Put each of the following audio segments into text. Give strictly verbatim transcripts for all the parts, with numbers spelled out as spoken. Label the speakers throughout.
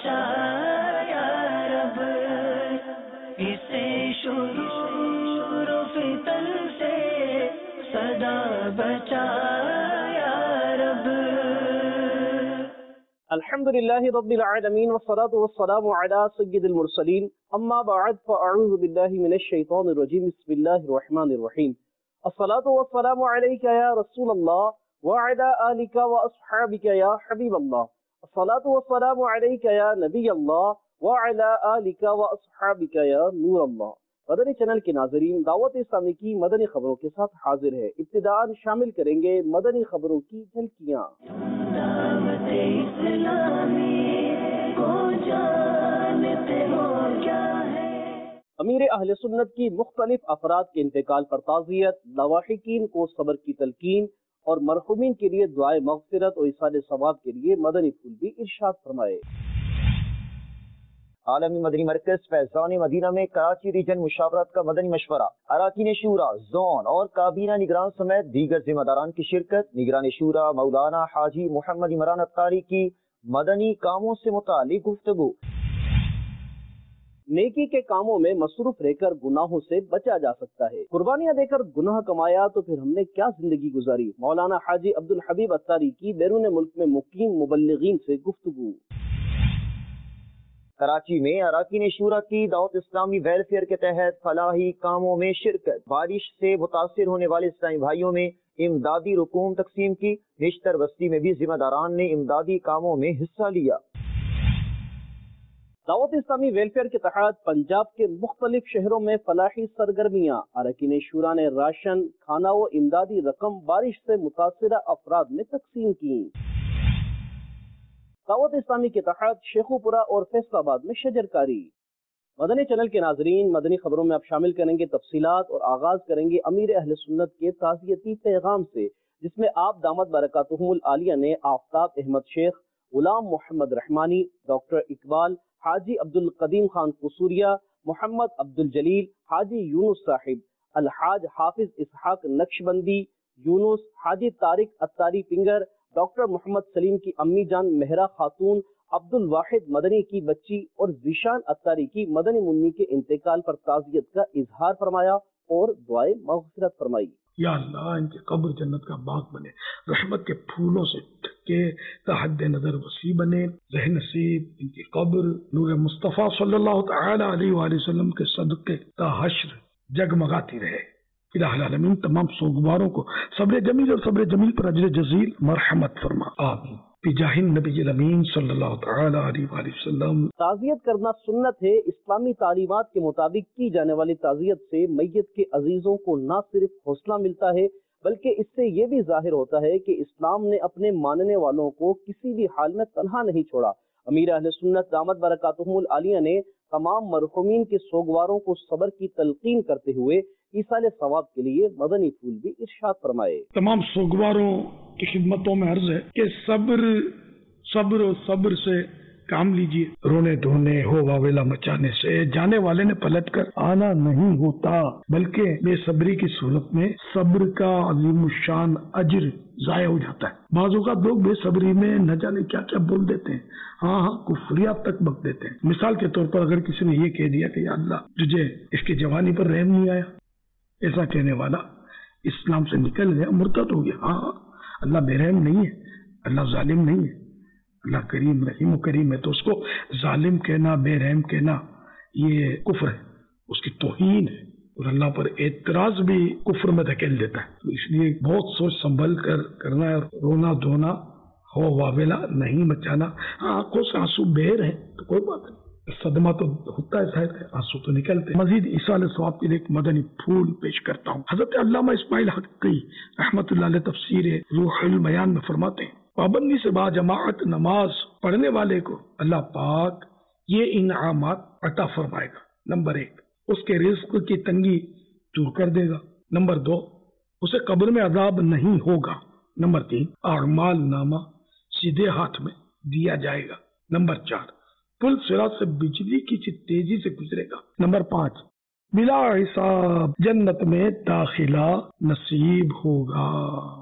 Speaker 1: بچا یا رب، اسے شرور و فتن سے سدا بچا یا رب۔
Speaker 2: الحمد للہ رب العالمین والصلاة والسلام علی سید المرسلین، اما بعد فاعوذ باللہ من الشیطان الرجیم، بسم اللہ الرحمن الرحیم۔ الصلاة والسلام علیک یا رسول اللہ وعلی آلک واصحابک یا حبیب اللہ، الصلاة والسلام علیک یا نبی اللہ وعلی آلک واصحابک یا نور اللہ۔ مدنی چینل کے ناظرین، دعوت اسلامی کی مدنی خبروں کے ساتھ حاضر ہے۔ ابتداءً شامل کریں گے مدنی خبروں کی جھلکیاں۔
Speaker 1: دعوت اسلامی کو جانتے ہو کیا ہے؟
Speaker 2: امیر اہل سنت کی مختلف افراد کے انتقال پر تعزیت، لاواحقین کو صبر کی تلقین اور مرحومین کے لیے دعائے مغفرت اور ایصال ثواب کے لیے مدنی پھول بھی ارشاد فرمائے۔
Speaker 3: عالمی مدنی مرکز فیضان مدینہ میں کراچی ریجن مشاورت کا مدنی مشورہ، اراکین شورا، زون اور کابینہ نگران سمیت دیگر ذمہ داران کی شرکت۔ نگران شورا مولانا حاجی محمد عمران اتاری کی مدنی کاموں سے متعلق گفتگو۔
Speaker 2: نیکی کے کاموں میں مصروف رہ کر گناہوں سے بچا جا سکتا ہے۔ قربانیاں دے کر گناہ کمایا تو پھر ہم نے کیا زندگی گزاری؟ مولانا حاجی عبدالحبیب اتاری کی بیرون ملک میں مقیم مبلغین سے گفتگو۔
Speaker 3: کراچی میں اراکین شورا کی دعوت اسلامی ویلفیئر کے تحت فلاحی کاموں میں شرکت۔ بارش سے متاثر ہونے والے اسلامی بھائیوں میں امدادی رقوم تقسیم کی۔ نشتر بستی میں بھی ذمہ داران نے امدادی کاموں میں حصہ لیا۔
Speaker 2: دعوت اسلامی ویلفیئر کے تحت پنجاب کے مختلف شہروں میں فلاحی سرگرمیاں۔ اراکین شورا نے راشن، کھانا و امدادی رقم بارش سے متاثرہ افراد میں تقسیم کی۔ دعوت اسلامی کے تحت شیخوپورہ اور فیصل آباد میں شجر کاری۔ مدنی چینل کے ناظرین، مدنی خبروں میں آپ شامل کریں گے تفصیلات اور آغاز کریں گے امیر اہل سنت کے تعزیتی پیغام سے، جس میں آپ دامت برکاتہم العالیہ نے آفتاب احمد شیخ، غلام محمد رحمانی، ڈاکٹر اقبال، حاجی عبدالقدیم خان قصوریہ، محمد عبدالجلیل، حاجی یونس صاحب، الحاج حافظ اسحاق نقشبندی، یونس، حاجی طارق اتاری پنگر، ڈاکٹر محمد سلیم کی امی جان مہرا خاتون، عبد الواحد مدنی کی بچی اور ذیشان اتاری کی مدنی منی کے انتقال پر تعزیت کا اظہار فرمایا اور دعائے مغفرت فرمائی۔
Speaker 4: یا اللہ ان کے قبر جنت کا باغ بنے، رحمت کے پھولوں سے ڈھکے، حد نظر وسیع بنے، ذہن نصیب ان کی قبر نور مصطفیٰ صلی اللہ تعالی علیہ وآلہ وسلم کے صدقے کا حشر جگمگاتی رہے۔ الہ العالمین تمام سوگواروں کو صبر جمیل اور صبر جمیل پر اجر جزیل مرحمت فرما، آمین، بجاہ النبی الامین صلی اللہ تعالی علیہ وآلہ وسلم۔
Speaker 2: تعزیت کرنا سنت ہے۔ اسلامی تعلیمات کے مطابق کی جانے والی تعزیت سے میت کے عزیزوں کو نہ صرف حوصلہ ملتا ہے بلکہ اس سے یہ بھی ظاہر ہوتا ہے کہ اسلام نے اپنے ماننے والوں کو کسی بھی حال میں تنہا نہیں چھوڑا۔ امیر اہل سنت دامت برکاتہم العالیہ نے تمام مرحومین کے سوگواروں کو صبر کی تلقین کرتے ہوئے ایصال ثواب کے لیے مدنی پھول بھی ارشاد فرمائے۔
Speaker 4: تمام سوگواروں کی خدمتوں میں عرض ہے کہ صبر صبر و صبر سے کام لیجیے۔ رونے دھونے ہو واویلا مچانے سے جانے والے نے پلٹ کر آنا نہیں ہوتا، بلکہ بے صبری کی صورت میں صبر کا عظیم الشان اجر ضائع ہو جاتا ہے۔ بعض اوقات لوگ بے صبری میں نہ جانے کیا کیا بول دیتے ہیں، ہاں ہاں کفریات تک بک دیتے ہیں۔ مثال کے طور پر اگر کسی نے یہ کہہ دیا کہ یا اللہ تجھے اس کی جوانی پر رحم نہیں آیا، ایسا کہنے والا اسلام سے نکل گیا، مرتد ہو گیا۔ ہاں اللہ بے رحم نہیں ہے، اللہ ظالم نہیں ہے، اللہ کریم رحیم و کریم ہے، تو اس کو ظالم کہنا، بے رحم کہنا یہ کفر ہے، اس کی توہین ہے، اور اللہ پر اعتراض بھی کفر میں دھکیل دیتا ہے۔ تو اس لیے بہت سوچ سنبھل کر کرنا ہے، رونا دھونا ہو واویلا نہیں مچانا۔ ہاں آنکھوں سے آنسو بہہ رہے تو کوئی بات نہیں، صدمہ تو ہوتا ہے، ظاہر ہے آنسو تو نکلتے ہیں۔ مزید ایصال ثواب کے لیے ایک مدنی پھول پیش کرتا ہوں۔ حضرت علامہ اسماعیل حقی رحمۃ اللہ علیہ تفسیر روح البیان میں فرماتے ہیں، پابندی سے با جماعت نماز پڑھنے والے کو اللہ پاک یہ انعامات عطا فرمائے گا۔ نمبر ایک، اس کے رزق کی تنگی دور کر دے گا۔ نمبر دو، اسے قبر میں عذاب نہیں ہوگا۔ نمبر تین، اعمال نامہ سیدھے ہاتھ میں دیا جائے گا۔ نمبر چار، پل صراط سے بجلی کی تیزی سے گزرے گا۔ نمبر پانچ، بلا حساب جنت میں داخلہ نصیب ہوگا۔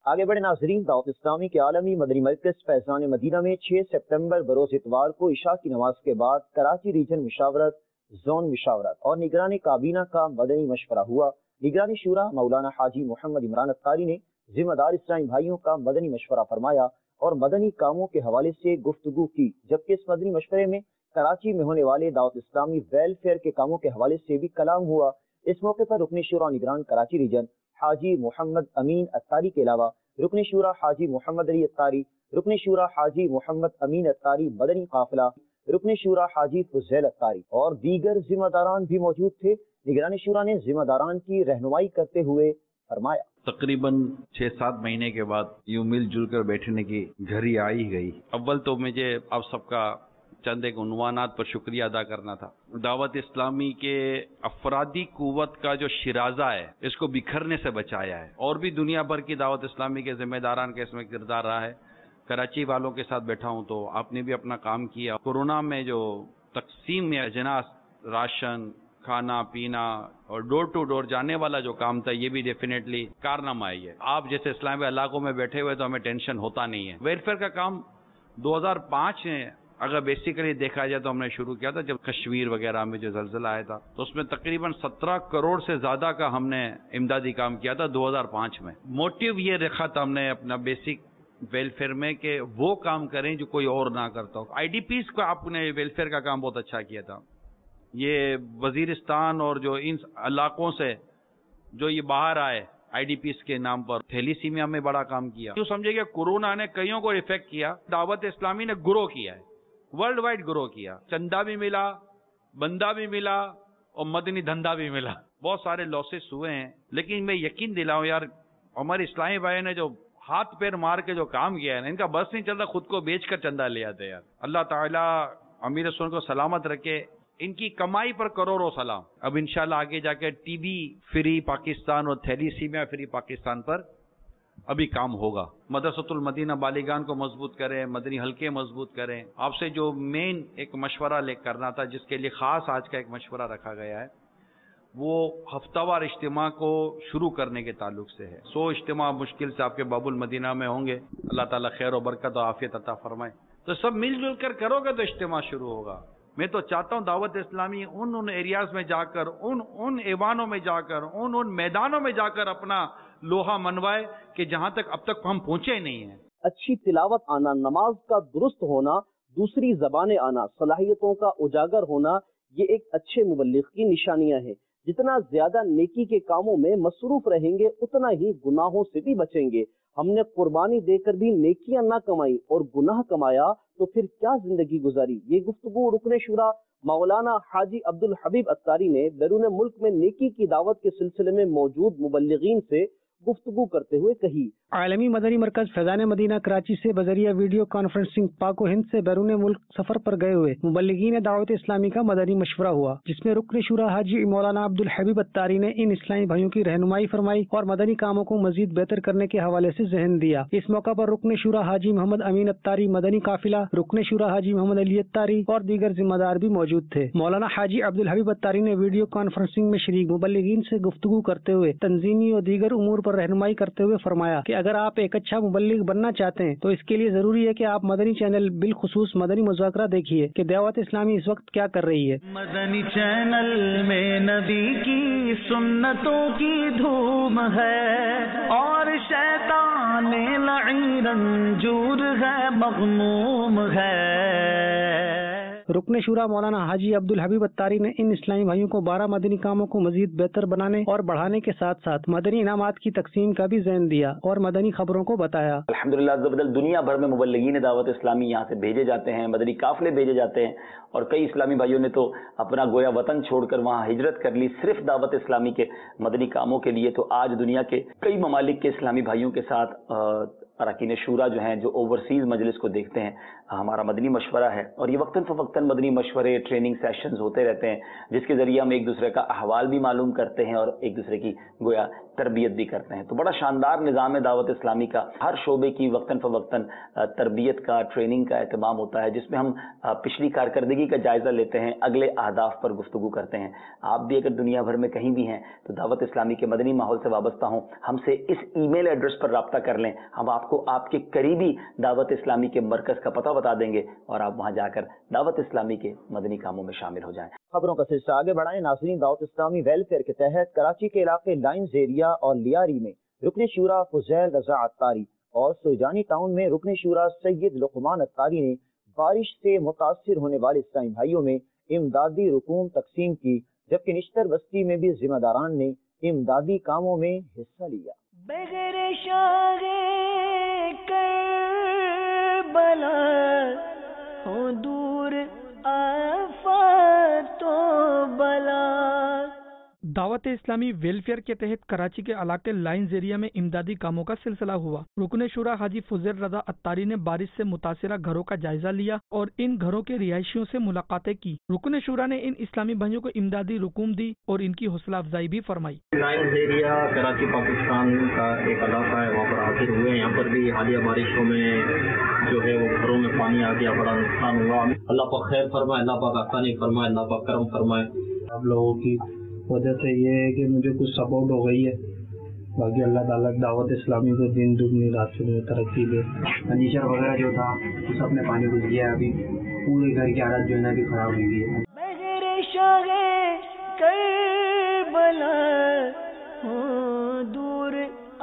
Speaker 3: آگے بڑے ناظرین، دعوت اسلامی کے عالمی مدنی مرکز فیضان مدینہ میں چھ سپتمبر بروز اتوار کو عشاء کی نماز کے بعد کراچی ریجن مشاورت، زون مشاورت اور نگرانی کابینہ کا مدنی مشورہ ہوا۔ نگرانی شورا مولانا حاجی محمد عمران اتاری نے ذمہ دار اسلامی بھائیوں کا مدنی مشورہ فرمایا اور مدنی کاموں کے حوالے سے گفتگو کی، جبکہ اس مدنی مشورے میں کراچی میں ہونے والے دعوت اسلامی ویلفیئر کے کاموں کے حوالے سے بھی کلام ہوا۔ اس موقع پر رکن شورا نگران کراچی ریجن حاجی محمد امین اتاری کے علاوہ رکن شورا حاجی محمد علی اتاری، رکن شورا حاجی محمد امین اتاری مدنی قافلہ، رکن شورا حاجی فضیل اتاری اور دیگر ذمہ داران بھی موجود تھے۔ نگرانی شورا نے ذمہ داران کی رہنمائی کرتے ہوئے فرمایا،
Speaker 5: تقریباً چھ سات مہینے کے بعد یوں مل جل کر بیٹھنے کی گھڑی آئی گئی۔ اول تو مجھے آپ سب کا چند ایک عنوانات پر شکریہ ادا کرنا تھا۔ دعوت اسلامی کے افرادی قوت کا جو شرازہ ہے اس کو بکھرنے سے بچایا ہے، اور بھی دنیا بھر کی دعوت اسلامی کے ذمہ داران کا اس میں کردار رہا ہے۔ کراچی والوں کے ساتھ بیٹھا ہوں تو آپ نے بھی اپنا کام کیا۔ کورونا میں جو تقسیم اجناس، راشن، کھانا پینا اور ڈور ٹو ڈور جانے والا جو کام تھا، یہ بھی ڈیفینیٹلی کارنامائی ہے۔ آپ جیسے اسلامی علاقوں میں بیٹھے ہوئے تو ہمیں ٹینشن ہوتا نہیں ہے۔ ویلفیئر کا کام دو ہزار پانچ میں اگر بیسیکلی دیکھا جائے تو ہم نے شروع کیا تھا، جب کشمیر وغیرہ میں جو زلزلہ آیا تھا تو اس میں تقریباً سترہ کروڑ سے زیادہ کا ہم نے امدادی کام کیا تھا دو ہزار پانچ میں۔ موٹیو یہ رکھا تھا ہم نے اپنا بیسک ویلفیئر میں کہ وہ کام کریں جو کوئی اور نہ کرتا ہو۔ آئی ڈی پیز کو آپ نے ویلفیئر کا کام بہت اچھا کیا تھا۔ یہ وزیرستان اور جو ان علاقوں سے جو یہ باہر آئے آئی ڈی پیز کے نام پر، تھیلیسیمیا میں بڑا کام کیا۔ جو سمجھے کہ کورونا نے کئیوں کو افیکٹ کیا، دعوت اسلامی نے گرو کیا ہے، ورلڈ وائڈ گرو کیا۔ چندہ بھی ملا، بندہ بھی ملا اور مدنی دھندا بھی ملا۔ بہت سارے لاسز ہوئے ہیں، لیکن میں یقین دلاؤں یار، ہمارے اسلامی بھائی نے جو ہاتھ پیر مار کے جو کام کیا ہے نا، ان کا بس نہیں چلتا، خود کو بیچ کر چندہ لے آتے یار۔ اللہ تعالیٰ امیر رسول کو سلامت رکھے، ان کی کمائی پر کروڑوں سلام۔ اب انشاءاللہ آگے جا کے ٹی بی فری پاکستان اور تھیلیسیمیا فری پاکستان پر ابھی کام ہوگا۔ مدرسۃ المدینہ بالیگان کو مضبوط کریں، مدنی حلقے مضبوط کریں۔ آپ سے جو مین ایک مشورہ لے کرنا تھا، جس کے لیے خاص آج کا ایک مشورہ رکھا گیا ہے، وہ ہفتہ وار اجتماع کو شروع کرنے کے تعلق سے ہے۔ سو اجتماع مشکل سے آپ کے باب المدینہ میں ہوں گے، اللہ تعالیٰ خیر و برکت و عافیت عطا فرمائے۔ تو سب مل جل کر کرو گے تو اجتماع شروع ہوگا۔ میں تو چاہتا ہوں دعوت اسلامی ان ان ایریاز میں جا کر، ان ان ایوانوں میں جا کر، ان ان میدانوں میں جا کر اپنا لوہا منوائے کہ جہاں تک اب تک ہم پہنچے نہیں ہیں۔
Speaker 2: اچھی تلاوت آنا، نماز کا درست ہونا، دوسری زبانیں آنا، صلاحیتوں کا اجاگر ہونا، یہ ایک اچھے مبلغ کی نشانیاں ہیں۔ جتنا زیادہ نیکی کے کاموں میں مصروف رہیں گے، اتنا ہی گناہوں سے بھی بچیں گے۔ ہم نے قربانی دے کر بھی نیکیاں نہ کمائی اور گناہ کمایا تو پھر کیا زندگی گزاری۔ یہ گفتگو رکن شورا مولانا حاجی عبدالحبیب اتاری نے بیرون ملک میں نیکی کی دعوت کے سلسلے میں موجود مبلغین سے گفتگو کرتے ہوئے کہی۔
Speaker 6: عالمی مدنی مرکز فیضان مدینہ کراچی سے بذریعہ ویڈیو کانفرنسنگ پاک و ہند سے بیرون ملک سفر پر گئے ہوئے مبلغین دعوت اسلامی کا مدنی مشورہ ہوا، جس میں رکن شورا حاجی مولانا عبدالحبیب اتاری نے ان اسلامی بھائیوں کی رہنمائی فرمائی اور مدنی کاموں کو مزید بہتر کرنے کے حوالے سے ذہن دیا۔ اس موقع پر رکن شورا حاجی محمد امین اتاری مدنی قافلہ، رکن شورا حاجی محمد علی اتاری اور دیگر ذمہ دار بھی موجود تھے۔ مولانا حاجی عبدالحبیب اتاری نے ویڈیو کانفرنسنگ میں شریک مبلغین سے گفتگو کرتے ہوئے تنظیمی اور دیگر امور پر رہنمائی کرتے ہوئے فرمایا کہ اگر آپ ایک اچھا مبلغ بننا چاہتے ہیں تو اس کے لیے ضروری ہے کہ آپ مدنی چینل بالخصوص مدنی مذاکرہ دیکھیے کہ دعوت اسلامی اس وقت کیا کر رہی ہے۔
Speaker 1: مدنی چینل میں نبی کی سنتوں کی دھوم ہے اور شیطان لعین رنجور ہے، مغموم ہے۔
Speaker 6: رکن شورا مولانا حاجی عبدالحبیب اتاری نے ان اسلامی بھائیوں کو بارہ مدنی کاموں کو مزید بہتر بنانے اور بڑھانے کے ساتھ ساتھ مدنی انعامات کی تقسیم کا بھی ذہن دیا اور مدنی خبروں کو بتایا۔
Speaker 7: الحمدللہ عز و جل دنیا بھر میں مبلغین دعوت اسلامی یہاں سے بھیجے جاتے ہیں، مدنی قافلے بھیجے جاتے ہیں، اور کئی اسلامی بھائیوں نے تو اپنا گویا وطن چھوڑ کر وہاں ہجرت کر لی صرف دعوت اسلامی کے مدنی کاموں کے لیے۔ تو آج دنیا کے کئی ممالک کے اسلامی بھائیوں کے ساتھ अरकान शूरा जो हैं, जो ओवरसीज़ मजलिस को देखते हैं, हमारा मदनी मशवरा है और ये वक्तन फ़वक्तन मदनी मशवरे, ट्रेनिंग सेशंस होते रहते हैं, जिसके ज़रिए हम एक दूसरे का अहवाल भी मालूम करते हैं और एक दूसरे की गोया तरबियत भी करते हैं। तो बड़ा शानदार निज़ाम दावत इस्लामी का, हर शोबे की वक्तन फ़वक्तन तरबियत का, ट्रेनिंग का एहतमाम होता है, जिसमें हम पिछली कारकर्दगी का जायज़ा लेते हैं, अगले अहदाफ पर गुफ्तगू करते हैं। आप भी अगर दुनिया भर में कहीं भी हैं तो दावत इस्लामी के मदनी माहौल से वाबस्ता हों, हमसे इस ईमेल एड्रेस पर रब्ता कर लें। हम आपको आपके करीबी दावत इस्लामी के मरकज़ का पता बता देंगे और आप वहाँ जाकर दावत इस्लामी के मदनी कामों में शामिल हो जाएं।
Speaker 3: खबरों का सिलसिला आगे बढ़ाएं। नाज़रीन, दावत इस्लामी वेलफेयर के तहत कराची के इलाके लाइन्स एरिया और लियारी में रुकन शूरा फुज़ैल रज़ा अत्तारी और सुरजानी टाउन में रुकन शूरा सैयद लुक़मान अत्तारी ने बारिश से मुतासिर होने वाले इस्लामी भाइयों में इमदादी रकूम तकसीम की, जबकि निश्तर बस्ती में भी जिम्मेदारान ने इमदादी कामों में हिस्सा लिया।
Speaker 1: बगैर शागे करबला हो दूर आफतो बला।
Speaker 8: दावत इस्लामी वेलफेयर के तहत कराची के इलाके लाइन्स एरिया में इमदादी कामों का सिलसिला हुआ। रुकन शुरा हाजी फुज़ैल रज़ा अत्तारी ने बारिश से मुतासिरा घरों का जायजा लिया और इन घरों के रिहायशियों से मुलाकातें की। रुकन शुरा ने इन इस्लामी भाइयों को इमदादी रकूम दी और इनकी हौसला अफजाई भी फरमाई।
Speaker 9: लाइन्स एरिया कराची पाकिस्तान का एक इलाका है, वहाँ पर हाजिर हुए। यहाँ पर भी हालिया बारिशों में जो है वो घरों में पानी आ गया, बड़ा नुकसान हुआ। अल्लाह पाक खैर फरमाए, अल्लाह पाक आसानी फरमाए, अल्लाह पाक करम फरमाए।
Speaker 10: आप लोगों की वजह से ये है कि मुझे कुछ सपोर्ट हो गई है। बाकी अल्लाह ताला दावत इस्लामी को दिन दुगनी रात में तरक्की दे। फर्नीचर वगैरह जो था वो सब में पानी घुस गया, अभी पूरे घर की हालत जो है ना भी खराब हो गई है।
Speaker 1: बगैर शागे करबला हो दूर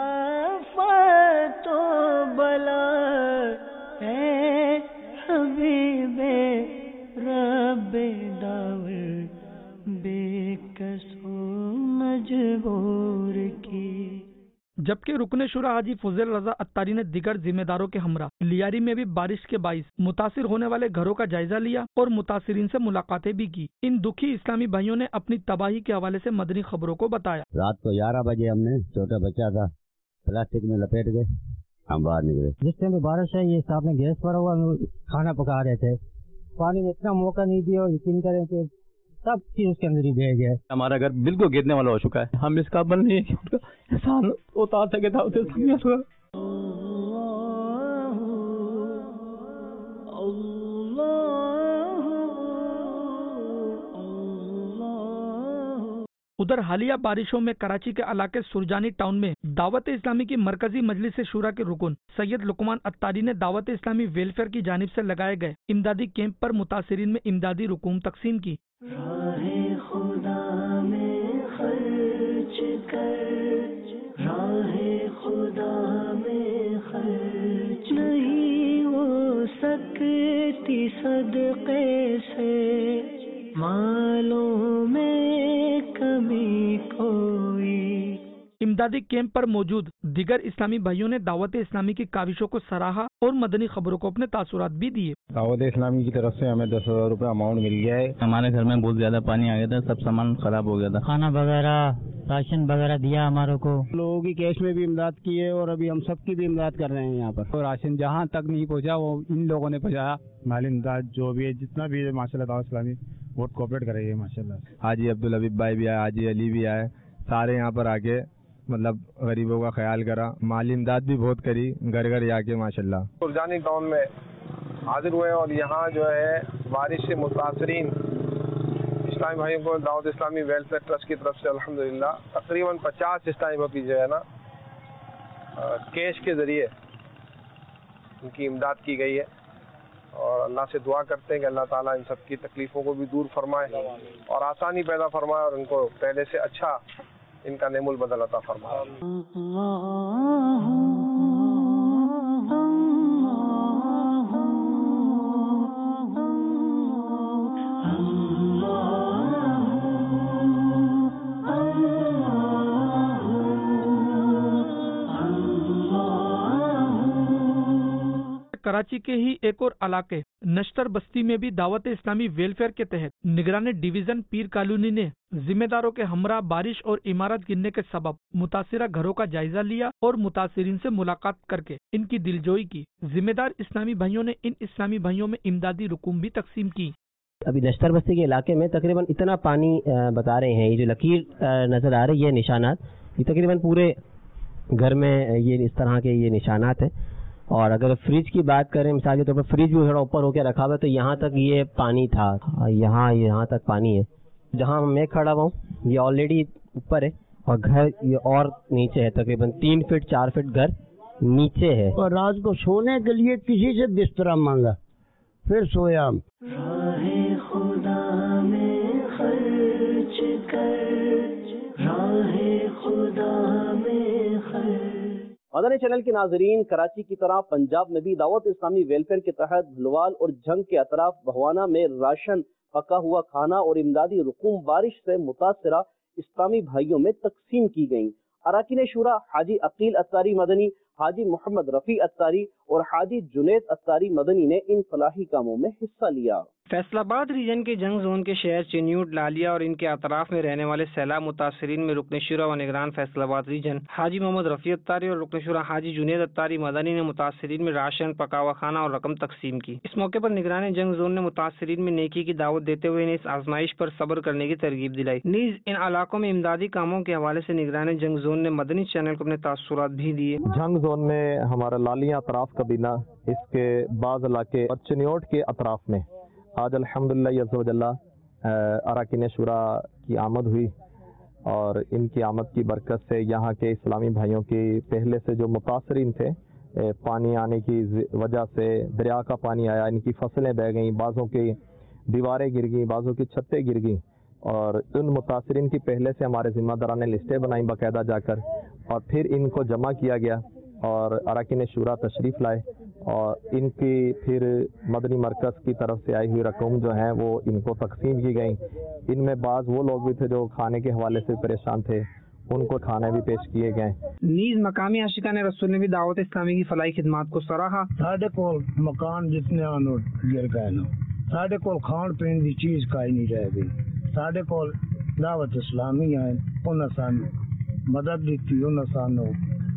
Speaker 1: आफतो बला है हबीबे रब्बे दावर बेकसो मजबूर की।
Speaker 8: जबकि रुकन शुरा हाजी फुज़ैल रज़ा अत्तारी ने दिगर जिम्मेदारों के हमरा लियारी में भी बारिश के बाइस मुतासिर होने वाले घरों का जायजा लिया और मुतासिरीन से मुलाकातें भी की। इन दुखी इस्लामी भाइयों ने अपनी तबाही के हवाले से मदनी खबरों को बताया।
Speaker 11: रात को ग्यारह बजे हमने छोटा बच्चा था प्लास्टिक में लपेट गए, हम बाहर निकले। जिस टाइम बारिश है, ये साहब ने गैस पर हुआ, खाना पका रहे थे, पानी ने इतना मौका नहीं दिया और यकीन करें कि सब चीज उसके अंदर ही बह गया।
Speaker 12: हमारा घर बिल्कुल गिरने वाला हो चुका है। हम इस काबिल नहीं है कि उनका एहसान उतार सके था उसे। उधर हालिया बारिशों में कराची के इलाके सुरजानी टाउन में दावत इस्लामी की मरकजी मजलिस शूरा के रुकन सैयद लुक़मान अत्तारी ने दावत इस्लामी वेलफेयर की जानिब से लगाए गए इमदादी कैंप पर मुतासिरीन में इमदादी रकूम तकसीम की।
Speaker 1: राहे खुदा में खर्च कर, राहे खुदा में खर्च नहीं हो सकती सदक़े से, मालों में कभी कोई।
Speaker 8: इमदादी कैंप पर मौजूद दिगर इस्लामी भाइयों ने दावत इस्लामी की काविशों को सराहा और मदनी खबरों को अपने तासुरात भी दिए।
Speaker 13: दावत इस्लामी की तरफ से हमें दस हजार रूपए अमाउंट मिल गया है।
Speaker 12: हमारे घर में बहुत ज्यादा पानी आ गया था, सब सामान खराब हो गया था,
Speaker 14: खाना वगैरह राशन वगैरह दिया हमारों को।
Speaker 15: लोगों की कैश में भी इमदाद की है और अभी हम सबकी भी इमदाद कर रहे हैं यहाँ पर।
Speaker 13: तो राशन जहाँ तक नहीं पहुँचा वो इन लोगों ने पहुँचाया। माली इमदाद जो भी है, जितना भी है, माशाल्लाह दावत इस्लामी बहुत कोऑपरेट कर रही है माशाल्लाह। हाजी अब्दुल हबीब भाई भी आए, हाजी अली भी आए, सारे यहाँ पर आके मतलब गरीबों का ख्याल करा, माली इमदाद भी बहुत करी घर घर जाके माशाल्लाह।
Speaker 16: सुरजानी टाउन में हाजिर हुए और यहाँ जो है बारिश से मुतासरीन इस्लामी भाइयों को दावत इस्लामी वेलफेयर ट्रस्ट की तरफ से अल्हम्दुलिल्लाह तकरीबन पचास इस्लामियों की जो है ना कैश के ज़रिए उनकी इमदाद की गई है और अल्लाह से दुआ करते हैं कि अल्लाह ताला इन सब की तकलीफ़ों को भी दूर फरमाए और आसानी पैदा फरमाए और उनको पहले से अच्छा इनका नेमुल बदल अता फरमाए।
Speaker 8: कराची कराची के ही एक और इलाके नश्तर बस्ती में भी दावत इस्लामी वेलफेयर के तहत निगरानी डिवीजन पीर कॉलोनी ने जिम्मेदारों के हमरा बारिश और इमारत गिरने के सबब मुतासिरा घरों का जायजा लिया और मुतासिरीन से मुलाकात करके इनकी दिलजोई की। जिम्मेदार इस्लामी भाइयों ने इन इस्लामी भाइयों में इमदादी रकूम भी तकसीम की।
Speaker 17: अभी नश्तर बस्ती के इलाके में तकरीबन इतना पानी बता रहे हैं, ये जो लकीर नजर आ रही है निशानात, ये तकरीबन पूरे घर में ये इस तरह के ये निशानात हैं। और अगर फ्रिज की बात करें, मिसाल के तौर पर फ्रिज भी थोड़ा ऊपर होकर रखा हुआ है तो यहाँ तक ये पानी था, यहाँ यहाँ तक पानी है। जहाँ मैं खड़ा हुआ हूँ ये ऑलरेडी ऊपर है और घर ये और नीचे है, तकरीबन तीन फीट चार फीट घर नीचे है।
Speaker 15: और रात को सोने के लिए किसी से बिस्तरा मांगा, फिर सोया।
Speaker 1: राहे खुदा में खर्च कर, राहे खुदा में खर्च।
Speaker 2: मदनी चैनल के नाजरीन, कराची की तरह पंजाब में भी दावत इस्लामी वेलफेयर के तहत भलवाल और जंग के अतराफ बहवाना में राशन, पका हुआ खाना और इमदादी रकूम बारिश से मुतासरा इस्लामी भाइयों में तकसीम की गयी। अरकान शुरा हाजी अकील अत्तारी मदनी, हाजी मोहम्मद रफी अत्तारी और हाजी जुनैद अत्तारी मदनी ने इन फलाही कामों में हिस्सा लिया।
Speaker 12: फैसलाबाद रीजन के जंग जोन के शहर चिन्यूट, लालिया और इनके अतराफ में रहने वाले सैलाब मुतासरीन में रुकन शुरा व निगरान फैसलाबाद रीजन हाजी मोहम्मद रफी अत्तारी और रुकन शुरा हाजी जुनैद अत्तारी मदनी ने मुतासरीन में राशन, पका हुआ खाना और रकम तकसीम की। इस मौके पर निगरान जंग जोन ने मुतासरीन में नेकी की दावत देते हुए इन्हें इस आजमाइश पर सब्र करने की तरगीब दिलाई। नीज इन इलाकों में इमदादी कामों के हवाले से निगरान जंग जोन ने मदनी चैनल को अपने तासुरात भी दिए।
Speaker 18: जंग जोन में हमारा लालिया अतराफ कबीना, इसके बाज़ इलाके और चिन्योट के अतराफ में आज अल्हम्दुलिल्लाह अरकान शुरा की आमद हुई और इनकी आमद की बरकत से यहाँ के इस्लामी भाइयों की पहले से जो मुतासरीन थे, पानी आने की वजह से दरिया का पानी आया, इनकी फसलें बह गईं, बाज़ों की दीवारें गिर गईं, बाज़ों की छतें गिर गईं और उन मुतासरीन की पहले से हमारे ज़िम्मेदारान ने लिस्टें बनाई बाकायदा जाकर और फिर इनको जमा किया गया और अरकान शुरा तशरीफ़ लाए और इनकी फिर मदनी मरकज़ की तरफ से आई हुई रकम जो है वो इनको तकसीम की गई। इनमें बाज़ वो लोग भी थे जो खाने के हवाले से परेशान थे, उनको खाने भी पेश किए गए।
Speaker 12: नीज मकामी आशिकान रसूल ने भी दावत इस्लामी की फलाही खिदमात को सराहा।
Speaker 15: साढ़े को मकान जितने आनो गिर गए ना, साढ़े को खान पीन की चीज काई नहीं रह गई। साढ़े को दावत इस्लामी है, उन मदद दी थी, उन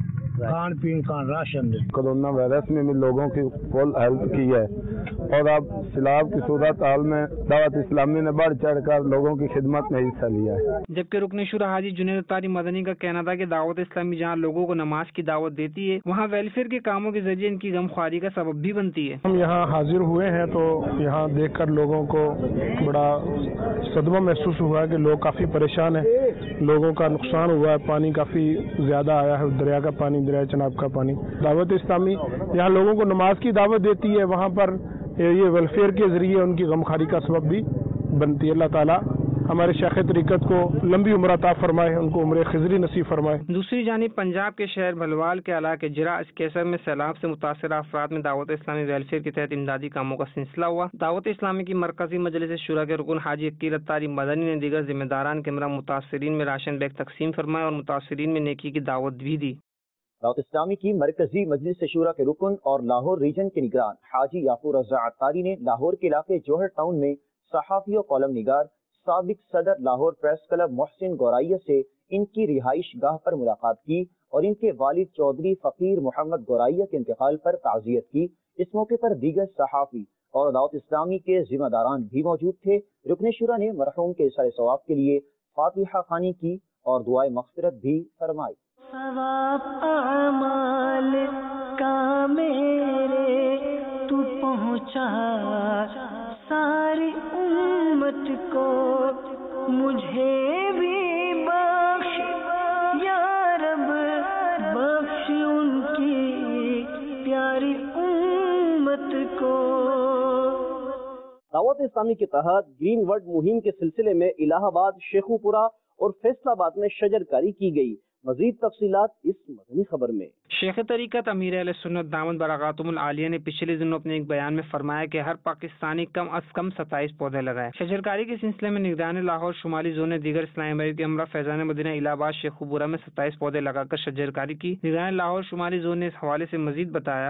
Speaker 15: खान पीन का राशन।
Speaker 19: कोरोना वायरस में भी लोगों की फुल हेल्प की है और अब सैलाब की सूरत हाल में दावत इस्लामी ने बढ़ चढ़ कर लोगों की खिदमत में हिस्सा लिया है।
Speaker 12: जबकि रुकन शुरा हाजी जुनैद अत्तारी मदनी का कहना था कि दावत इस्लामी जहाँ लोगों को नमाज की दावत देती है, वहाँ वेलफेयर के कामों के जरिए इनकी गमख्वारी का सबब भी बनती है।
Speaker 4: हम यहाँ हाजिर हुए हैं तो यहाँ देख कर लोगों को बड़ा सदमा महसूस हुआ है कि लोग काफी परेशान है, लोगों का नुकसान हुआ है, पानी काफी ज्यादा आया है, दरिया का पानी, दरिया चनाब का पानी। दावत इस्लामी यहाँ लोगों को नमाज की दावत देती है, वहाँ पर ये वेलफेयर के जरिए उनकी गमखारी का सबब भी बनती है। अल्लाह ताला हमारे शेख तरीकत को लंबी उम्र अता फरमाए, उनको उम्र खिजरी नसीब फरमाए।
Speaker 12: दूसरी जानिब पंजाब के शहर भलवाल के इलाके जिरा कैसर में सैलाब से मुतासर अफराद में दावत इस्लामी वेलफेयर के तहत इमदादी कामों का सिलसिला हुआ। दावत इस्लामी की मरकजी मजलिस शुरा के रुकन हाजी अकील अत्तारी मदनी ने दीगर जिम्मेदारान के हमरा मुतासरीन में राशन बैग तकसीम फरमाए और मुतासरीन में नेकी की दावत भी दी।
Speaker 3: दावत इस्लामी की मरकजी मजलिस शुरा के रुकन और लाहौर रीजन के निगरान हाजी याकूब रज़ा अत्तारी ने लाहौर के इलाके जौहर टाउन में सहाफ़ी और कॉलम निगार साबिक सदर लाहौर प्रेस क्लब मोहसिन गौराइया से इनकी रिहाइश गाह पर मुलाकात की और इनके वालिद चौधरी फकीर मोहम्मद गौराइया के इंतकाल पर ताज़ियत की। इस मौके पर दीगर सहाफ़ी और दावत इस्लामी के जिम्मेदारान भी मौजूद थे। रुकन शुरा ने मरहूम के इशारे सवाब के लिए फातिहा खानी की और दुआए मग़फ़िरत भी फरमाई।
Speaker 1: सवाब अमाल का मेरे तू पहुँचा सारी उम्मत को, मुझे भी बख्श या रब, बख्श उनकी प्यारी उम्मत को।
Speaker 2: दावत इस्लामी के तहत ग्रीन वर्ल्ड मुहिम के सिलसिले में इलाहाबाद, शेखुपुरा और फैसलाबाद में शजरकारी की गई। मजीद तफसीलात इस मदनी खबर में।
Speaker 12: शेख तरीक़त अमीर अहले सुन्नत दामद बरकातुहुल आलिया ने पिछले दिनों अपने एक बयान में फरमाया कि हर पाकिस्तानी कम अज कम सत्ताईस पौधे लगाए। शजरकारी के सिलसिले में निगरान लाहौर शुमाली जोन ने दीगर इस्लामी भाइयों के हमरा फैजान मदीना इलाहाबाद शेखुपुरा में सत्ताईस पौधे लगाकर शजरकारी की। निगरान लाहौर शुमाली जोन ने इस हवाले से मजीद बताया,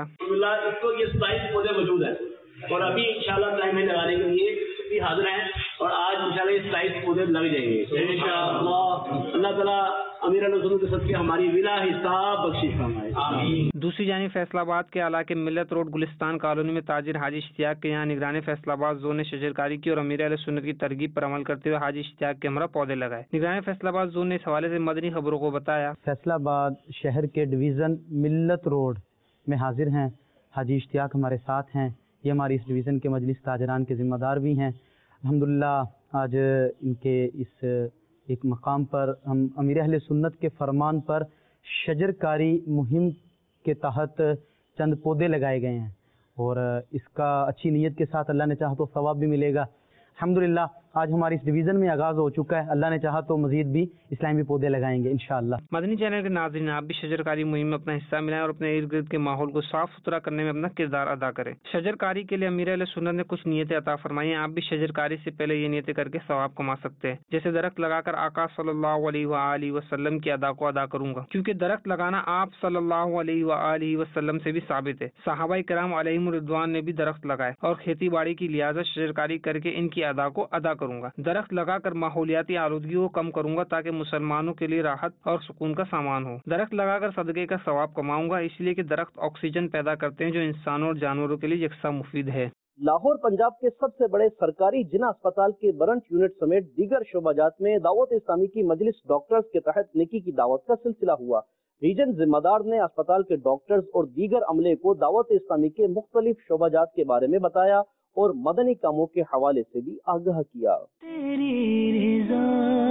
Speaker 20: ये सत्ताईस पौधे मौजूद है और अभी इंशाल्लाह टाइम में लगाने के लिए भी हाजिर हैं और आज इंशाल्लाह ये सत्ताईस पौधे लग जाएंगे इंशाअल्लाह। अल्लाह ताला अमीर अहले के सदके हमारी बिला हिसाब बख्शिश फरमाए।
Speaker 12: दूसरी जानिब फैसलाबाद के इलाके मिल्लत रोड गुलिस्तान कॉलोनी में ताजिर हाजी इश्तियाक के यहाँ निगरान फैसलाबाद जोन ने शजरकारी की और अमीर अहले सुन्नत की तरगीब पर अमल करते हुए हाजी इश्तियाक के हमरा पौधे लगाए। निगरान फैसलाबाद जोन ने इस हवाले से मदनी खबरों को बताया,
Speaker 10: फैसलाबाद शहर के डिवीज़न मिल्लत रोड में हाजिर हैं हाजी इश्तियाक हमारे साथ हैं। ये हमारी इस डिवीज़न के मजलिस ताजरान के ज़िम्मेदार भी हैं। अल्हम्दुलिल्लाह आज इनके इस एक मकाम पर हम अमीर अहले सुन्नत के फरमान पर शजरकारी मुहिम के तहत चंद पौधे लगाए गए हैं और इसका अच्छी नीयत के साथ अल्लाह ने चाहा तो सवाब भी मिलेगा। अल्हम्दुलिल्लाह आज हमारी इस डिवीज़न में आगाज़ हो चुका है। अल्लाह ने चाहा तो मजीद भी इस्लामी पौधे लगाएंगे इंशाअल्लाह।
Speaker 12: मदनी चैनल के नाज़रीन, आप भी शजरकारी मुहिम में अपना हिस्सा मिलाएं और अपने इर्द गिर्द के माहौल को साफ सुथरा करने में अपना किरदार अदा करें। शजरकारी के लिए अमीर अहले सुन्नत ने कुछ नियतें अता फरमाई हैं। आप भी शजरकारी से पहले ये नियतें करके सवाब कमा सकते हैं। जैसे दरख्त लगाकर आका सल्लल्लाहु अलैहि वसल्लम की अदा को अदा करूंगा, क्योंकि दरख्त लगाना आप सल्लल्लाहु अलैहि वसल्लम से भी साबित है। सहाबाए किराम अलैहिमुर रिदवान ने भी दरख्त लगाए और खेती बाड़ी की लिहाजा शजरकारी करके इनकी अदा को अदा करूंगा। दरख्त लगाकर माहौलियाती आलूदगी को कम करूंगा ताकि मुसलमानों के लिए राहत और सुकून का सामान हो। दरख्त लगाकर सदक़े का सवाब कमाऊंगा, इसलिए कि दरख्त ऑक्सीजन पैदा करते हैं जो इंसानों और जानवरों के लिए यकसा मुफीद है।
Speaker 2: लाहौर पंजाब के सबसे बड़े सरकारी जिना अस्पताल के बरंट यूनिट समेत दीगर शोबाजात में दावत इस्लामी की मजलिस डॉक्टर्स के तहत नेकी की दावत का सिलसिला हुआ। रीजन जिम्मेदार ने अस्पताल के डॉक्टर्स और दीगर अमले को दावत इस्लामी के मुख्तलिफ शोबाजात के बारे में बताया और मदनी कामों के हवाले से भी आगाह किया।
Speaker 1: तेरी रिज़ा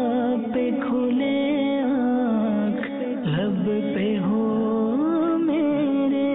Speaker 1: पे खुले आँख, लब पे हो मेरे,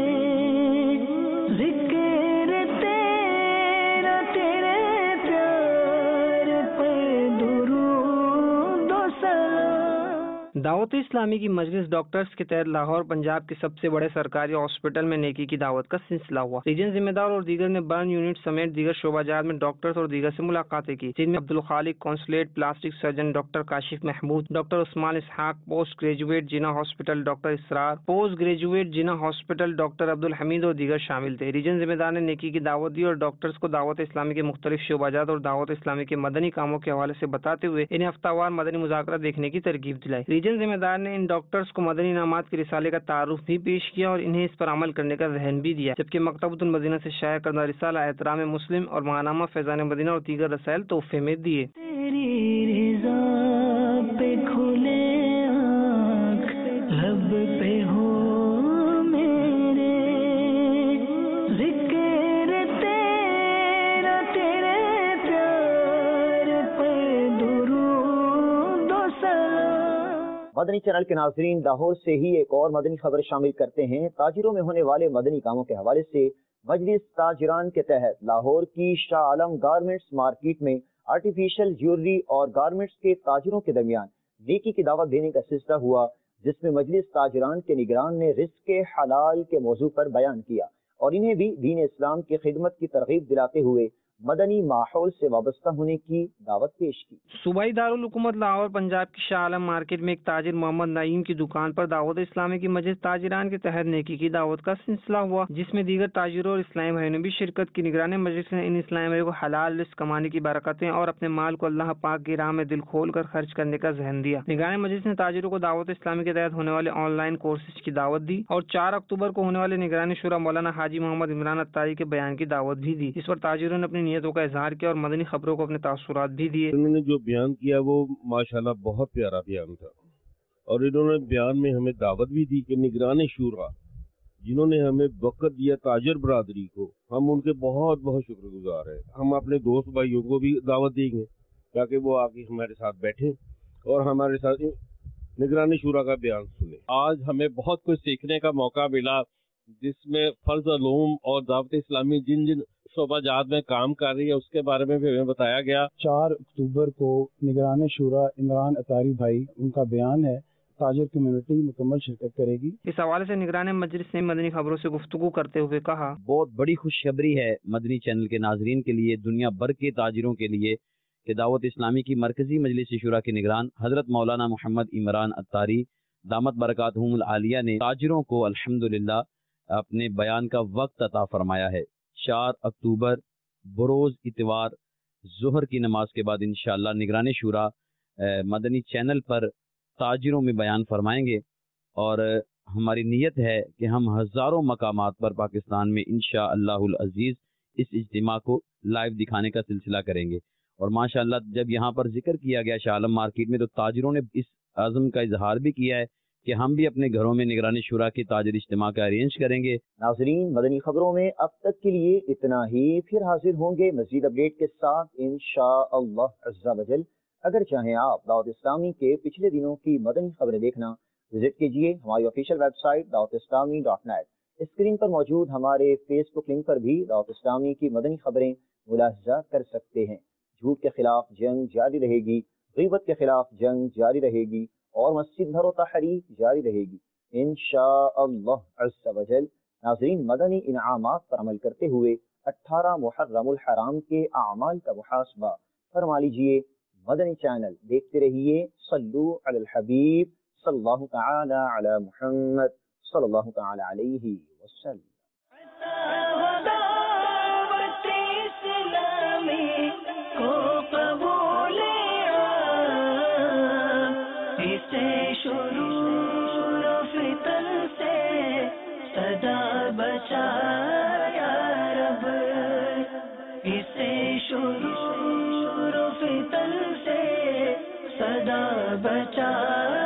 Speaker 1: ज़िक्र तेरा तेरे प्यार पे दुरूद व सलाम।
Speaker 12: दावत इस्लामी की मजलिस डॉक्टर्स के तहत लाहौर पंजाब के सबसे बड़े सरकारी हॉस्पिटल में नेकी की दावत का सिलसिला हुआ। रीजन जिम्मेदार और दीगर ने बर्न यूनिट समेत दीगर शोबाजात में डॉक्टर्स और दीगर से मुलाकातें की, जिनमें Abdul Khaliq consultant plastic surgeon doctor Kashif Mahmood, doctor Usman Ishaq post graduate Jinnah hospital doctor Israr post graduate Jinnah hospital doctor Abdul Hameed और दीगर शामिल थे। रीजन जिम्मेदार ने नेकी की दावत दी और डॉक्टर्स को दावत इस्लामी के मुख्तलिफ शोबाजात और दावत इस्लामी के मदनी कामों के हवाले से बताते हुए इन्हें हफ्तावार मदनी मुज़ाकरा देखने की तरगीब दिलाई। रीजन जिम्मेदार ने इन डॉक्टर्स को मदनी इनामात के रिसाले का तारुफ भी पेश किया और इन्हें इस पर अमल करने का ज़हन भी दिया, जबकि मकतबतुल मदीना से शाया करदा रिसाला एहतराम मुस्लिम और महानामा फैजान मदीना और दीगर रसायल तोहफे में दिए।
Speaker 1: तेरी रिज़ा पे खुले आँख, लब पे हो मेरे, ज़िक्र तेरा तेरे प्यार पे दुरूद व सलाम।
Speaker 3: मदनी चैनल के नाजरीन, लाहौर से ही एक और मदनी खबर शामिल करते हैं। ताजिरों में होने वाले मदनी कामों के हवाले से मजलिस ताजिरान के तहत लाहौर की शाह आलम गारमेंट्स मार्केट में आर्टिफिशियल ज्वेलरी और गारमेंट्स के ताजिरों के दरमियान नेकी की दावत देने का सिलसिला हुआ, जिसमें मजलिस ताजिरान के निगरान ने रिस्क के हलाल के मौजू पर बयान किया और इन्हें भी दीन इस्लाम की खिदमत की तरगीब दिलाते हुए मदनी माहौल से वाबस्ता होने की दावत पेश की।
Speaker 12: सूबाई दारुल हुकूमत लाहौर पंजाब की शाह आलम मार्केट में एक ताजिर मोहम्मद नईम की दुकान पर दावत इस्लामी की मजलिस ताजिरान के तहत नेकी की दावत का सिलसिला हुआ, जिसमें दीगर ताजिरों और इस्लामी भाइयों ने भी शिरकत की। निगरान मजलिस ने इन इस्लामी भाइयों को हलाल रिस्क कमाने की बरकतें और अपने माल को अल्लाह पाक की राह में दिल खोल कर खर्च करने का ज़हन दिया। निगरान मजलिस ने ताजिरों को दावत इस्लामी के तहत होने वाले ऑनलाइन कोर्सेज की दावत दी और चार अक्टूबर को होने वाले निगरानी शुरा मौलाना हाजी मोहम्मद इमरान अत्तारी के बयान की दावत भी दी, जिस पर ताजिरों ने अपनी नीयतों का इजहार किया और मदनी खबरों को अपने तासुरात भी दिए।
Speaker 21: उन्होंने जो बयान किया वो माशाल्लाह बहुत प्यारा बयान था और इन्होंने बयान में हमें दावत भी दी कि निगरानी शूरा जिन्होंने हमें वक़्त दिया ताजर बरादरी को, हम उनके बहुत बहुत शुक्रगुजार हैं। हम अपने दोस्त भाइयों को भी दावत देंगे ताकि वो आके हमारे साथ बैठें और हमारे साथ निगरानी शूरा का बयान सुने।
Speaker 5: आज हमें बहुत कुछ सीखने का मौका मिला, जिसमें फर्ज अलूम और दावत इस्लामी जिन जिन शोबाजात में काम कर रही है उसके बारे में भी हमें बताया गया।
Speaker 22: चार अक्टूबर को निगरान शूरा इमरान अतारी भाई उनका बयान है
Speaker 6: تاجر کمیونٹی مکمل شرکت کرے گی۔
Speaker 12: اس حوالے سے نگران مجلس نے مدنی خبروں سے گفتگو کرتے ہوئے کہا،
Speaker 22: بہت بڑی خوشخبری ہے مدنی چینل کے ناظرین کے لیے، دنیا بھر کے تاجروں کے لیے کہ دعوت اسلامی کی مرکزی مجلس شورا کے نگران حضرت مولانا محمد عمران اتاری دامت برکاتہم العالیہ نے تاجروں کو الحمدللہ اپنے بیان کا وقت عطا فرمایا ہے۔ چار اکتوبر بروز اتوار ظہر کی نماز کے بعد انشاءاللہ نگران شورا مدنی چینل پر تاجروں میں بیان فرمائیں گے، اور ہماری نیت ہے کہ ہم ہزاروں مقامات پر پاکستان میں انشاءاللہ العزیز اس اجتماع کو لائیو دکھانے کا سلسلہ کریں گے۔ اور ماشاءاللہ جب یہاں پر ذکر کیا گیا شاہ عالم مارکیٹ میں، تو تاجروں نے اس عزم کا اظہار بھی کیا ہے کہ ہم بھی اپنے گھروں میں نگران شورا کے تاجر اجتماع کا ارینج کریں گے۔
Speaker 3: ناظرین، مدنی خبروں میں اب تک کے لیے اتنا ہی، پھر حاضر ہوں گے مزید اپڈیٹ کے ساتھ انشاءاللہ عز و جل۔ اگر چاہیں آپ دعوت اسلامی کے پچھلے دنوں کی مدنی خبریں دیکھنا، وزٹ کیجیے ہماری آفیشیل ویب سائٹ دعوت اسلامی ڈاٹ نیٹ۔ اسکرین پر موجود ہمارے فیس بک لنک پر بھی دعوت اسلامی کی مدنی خبریں ملاحظہ کر سکتے ہیں۔ جھوٹ کے خلاف جنگ جاری رہے گی، غیبت کے خلاف جنگ جاری رہے گی، اور مسجد بھر و تحریک جاری رہے گی انشاءاللہ عز و جل۔ ناظرین، مدنی انعامات پر عمل کرتے ہوئے اٹھارہ محرم الحرام کے اعمال کا محاسبہ فرما لیجئے۔ مدنی چینل دیکھتے رہیے۔ صلو علی الحبیب صلی اللہ تعالی علی محمد صلی اللہ تعالی علیہ وسلم۔
Speaker 1: بچا یا رب، اسے شروع فتن سے صدا بچا